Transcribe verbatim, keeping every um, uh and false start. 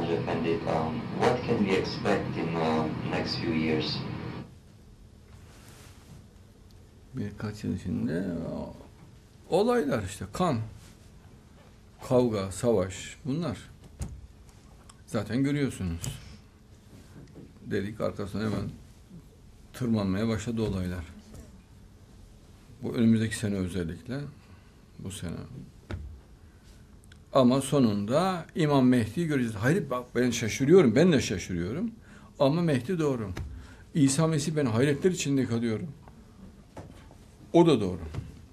Hoca Efendi, um, what can we expect in uh, next few years? Birkaç yıl içinde olaylar işte, kan, kavga, savaş, bunlar. Zaten görüyorsunuz. Dedik arkasına hemen tırmanmaya başladı olaylar. Bu önümüzdeki sene özellikle. Bu sene. Ama sonunda İmam Mehdi'yi göreceğiz. Hayır bak, ben şaşırıyorum. Ben de şaşırıyorum. Ama Mehdi doğru. İsa Mesih, ben hayretler içinde kalıyorum. O da doğru.